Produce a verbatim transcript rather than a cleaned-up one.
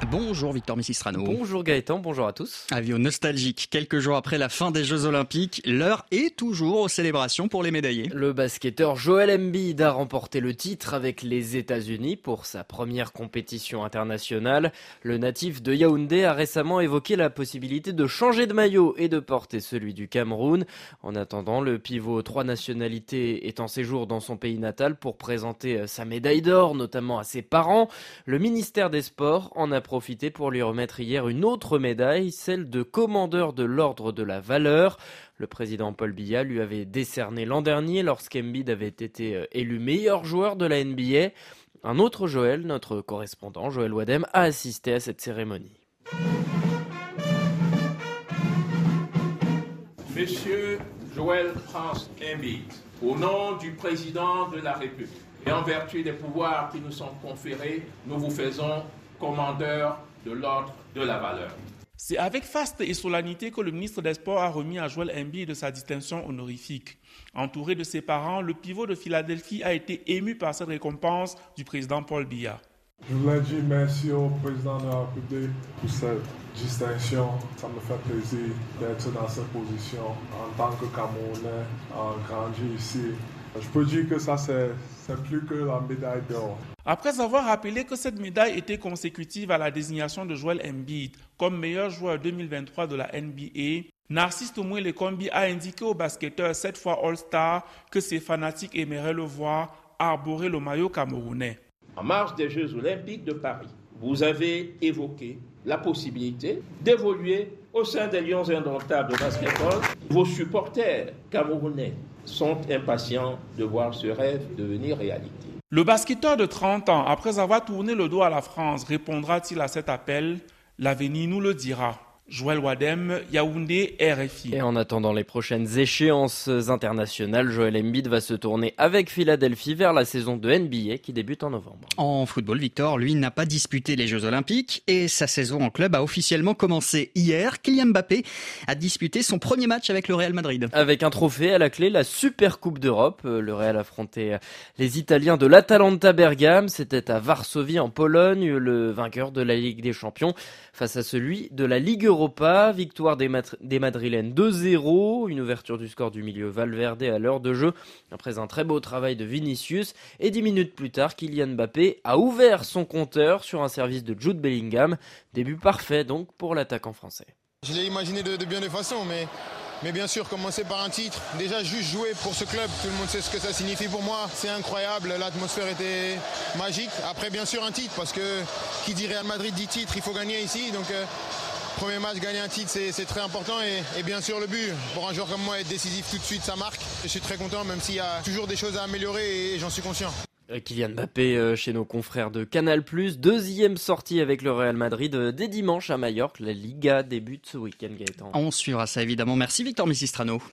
Bonjour Victor Messistrano. Bonjour Gaëtan, bonjour à tous. Avis nostalgique. Quelques jours après la fin des Jeux Olympiques, l'heure est toujours aux célébrations pour les médaillés. Le basketteur Joel Embiid a remporté le titre avec les États-Unis pour sa première compétition internationale. Le natif de Yaoundé a récemment évoqué la possibilité de changer de maillot et de porter celui du Cameroun. En attendant, le pivot trois nationalités est en séjour dans son pays natal pour présenter sa médaille d'or, notamment à ses parents. Le ministère des Sports en a profité pour lui remettre hier une autre médaille, celle de commandeur de l'ordre de la valeur. Le président Paul Biya lui avait décerné l'an dernier lorsqu'Embiid avait été élu meilleur joueur de la N B A. Un autre Joël, notre correspondant Joël Wadem, a assisté à cette cérémonie. Monsieur Joel Prince Embiid, au nom du président de la République et en vertu des pouvoirs qui nous sont conférés, nous vous faisons commandeur de l'ordre de la valeur. C'est avec faste et solennité que le ministre des Sports a remis à Joel Embiid sa distinction honorifique. Entouré de ses parents, le pivot de Philadelphie a été ému par cette récompense du président Paul Biya. Je voulais dire merci au président de la République pour cette distinction. Ça me fait plaisir d'être dans cette position en tant que Camerounais, en grandi ici. Je peux dire que ça, c'est, c'est plus que la médaille d'or. Après avoir rappelé que cette médaille était consécutive à la désignation de Joel Embiid comme meilleur joueur deux mille vingt-trois de la N B A, Narcisse Tomoué-Lekombi a indiqué au basketteur sept fois All-Star que ses fanatiques aimeraient le voir arborer le maillot camerounais. En marge des Jeux Olympiques de Paris, vous avez évoqué la possibilité d'évoluer au sein des Lions indomptables de basketball. Vos supporters camerounais sont impatients de voir ce rêve devenir réalité. Le basketteur de trente ans, après avoir tourné le dos à la France, répondra-t-il à cet appel? L'avenir nous le dira. Joël Wadem, Yaoundé, R F I. Et en attendant les prochaines échéances internationales, Joel Embiid va se tourner avec Philadelphie vers la saison de N B A qui débute en novembre. En football, Victor, lui, n'a pas disputé les Jeux Olympiques et sa saison en club a officiellement commencé hier. Kylian Mbappé a disputé son premier match avec le Real Madrid. Avec un trophée à la clé, la Super Coupe d'Europe. Le Real affrontait les Italiens de l'Atalanta Bergame. C'était à Varsovie en Pologne, le vainqueur de la Ligue des Champions face à celui de la Ligue Europa. Victoire des, Mat- des Madrilènes deux zéro, une ouverture du score du milieu Valverde à l'heure de jeu après un très beau travail de Vinicius, et dix minutes plus tard, Kylian Mbappé a ouvert son compteur sur un service de Jude Bellingham. Début parfait donc pour l'attaquant français. Je l'ai imaginé de, de bien des façons, mais, mais bien sûr commencer par un titre. Déjà juste jouer pour ce club, tout le monde sait ce que ça signifie pour moi. C'est incroyable, l'atmosphère était magique. Après bien sûr un titre, parce que qui dit Real Madrid dit titre, il faut gagner ici. Donc euh, premier match, gagner un titre, c'est, c'est très important. Et, et bien sûr le but, pour un joueur comme moi, être décisif tout de suite, ça marque. Je suis très content, même s'il y a toujours des choses à améliorer et j'en suis conscient. Kylian Mbappé euh, chez nos confrères de Canal plus, deuxième sortie avec le Real Madrid euh, dès dimanche à Majorque. La Liga débute ce week-end, Gaëtan. On suivra ça évidemment. Merci Victor Messistrano.